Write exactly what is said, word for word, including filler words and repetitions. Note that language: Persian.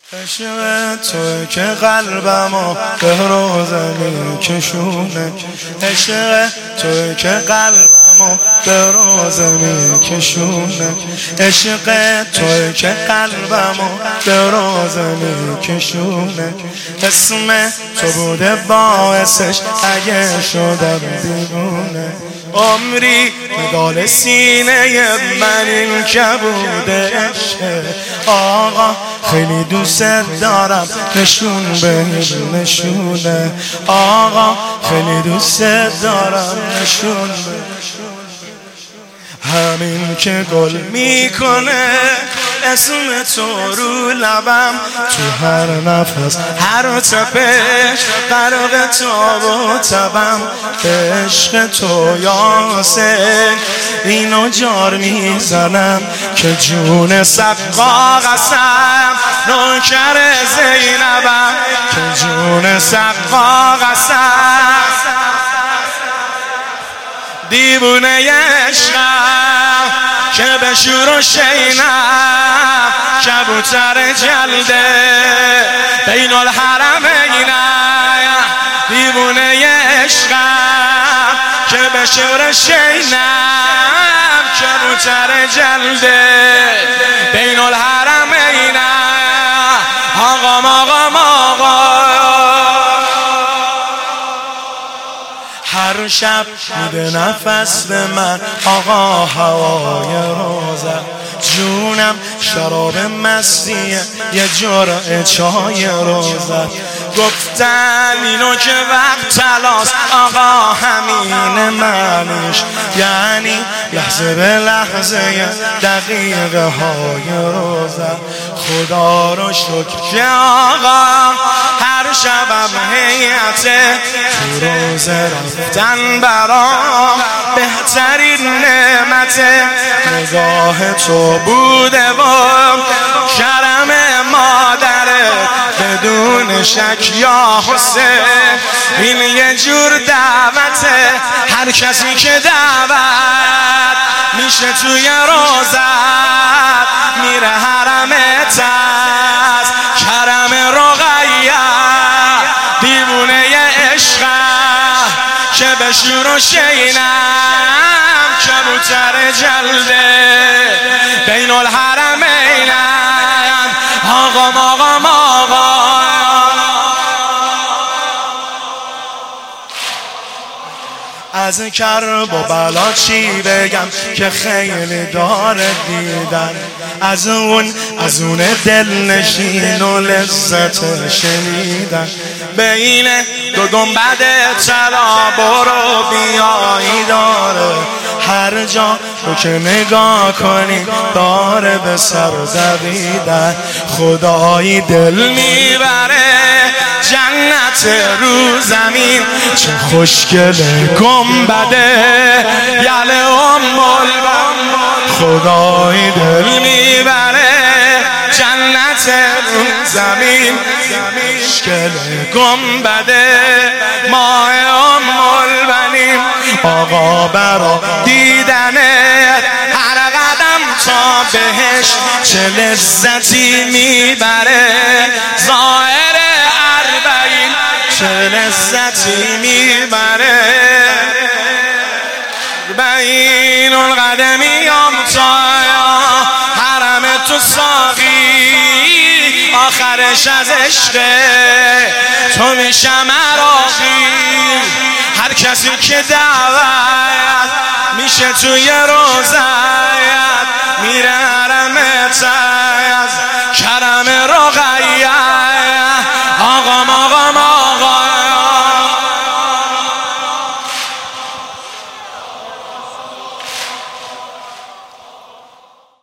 عشق توی که قلبمو به روزه میکشونه، عشق توی که قلبمو به روزه میکشونه، عشق توی که قلبمو به روزه میکشونه. اسم تو بوده باعثش اگه شدم دیوونه، عمری مدال سینه من این کبوده عشق. آقا خیلی دوست دارم نشون به نشونه، آقا خیلی دوست دارم نشون به همین که گل میکنه اسم تو رو لبم، تو هر نفس هر تپش غرق تاب و تبم. به عشق تو یاسین اینو جار میزنم که جون سقا قسم نوکر زینبم، که جون سقا قسم دیوونه عشقم که به شور و شینم کبوتر جلده بین الحرمینم. دیوونه عشقم که به شور و شینم کبوتر جلده بین الحرمینم. آقام آقام آقام هر شب میده نفس به من آقا هوای روزه، جونم شراب مستیه یه جرعه چای روزه. گفتن اینو که وقت تلاست آقا همین منش، یعنی لحظه به لحظه دقیقه های روزه. خدا رو شکر که آقا هر شبم هیئته تو روزه رفتن برام بهترین نعمته. نگاه تو بوده و کرم مادره بدون شک یا حسین، این یه جور دعوته. هر کسی که دعوت میشه توی روزت میره حرمت از کرم رقیه. دیوونه عشقم که به شور و شینم کبوتر جلده بین الحرمینم. آقام آقام آقام از کرب و بلا چی بگم که خیلی داره دیدن، از اون از اون دل نشین و لذت شنیدن. بین دو گنبد طلا برو بیایی داره، هر جا رو که نگاه کنی داره به سر دویدن. خدایی دل میبره جنت رو زمین، چه خوشگله گنبده یل ام البنین. خدایی دل میبره جنت رو زمین، خوشگله گنبده ماه ام البنین. آقا برا دیدنت هر قدم تا بهش چه لذتی میبره. ظاهر اربعین چه لذتی میبره. بین القدمیام تا حرم تو ساقی، آخرش از عشق تو میشم عراقی. هر کسی که دعوت میشه توی روزت میره حرمت